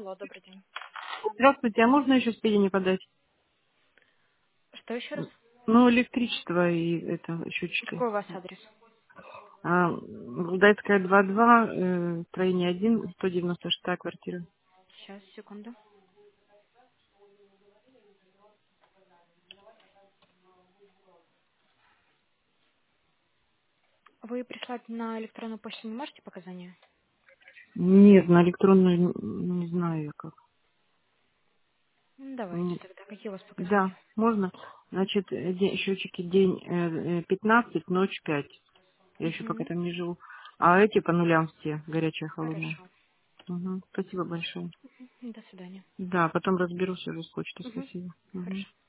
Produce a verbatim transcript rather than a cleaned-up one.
Алло, добрый день. Здравствуйте, а можно еще сведения подать? Что еще раз? Ну, электричество и это, счетчики. Какой у вас адрес? А, Рудайская два два, э, строение один, сто девяносто шестая квартира. Сейчас, секунду. Вы прислать на электронную почту не можете показания? Нет, на электронную не, не знаю я как. Ну, давайте М, тогда. Какие у вас Да, показания? можно. Значит, э, де- счетчики день э, э, пятнадцать, ночь пять. Я еще пока Угу. там не живу. А эти по нулям все, горячая, холодная. Хорошо. Угу. Спасибо большое. До свидания. Да, потом разберусь уже с почтой. Угу. Спасибо. Угу. Хорошо.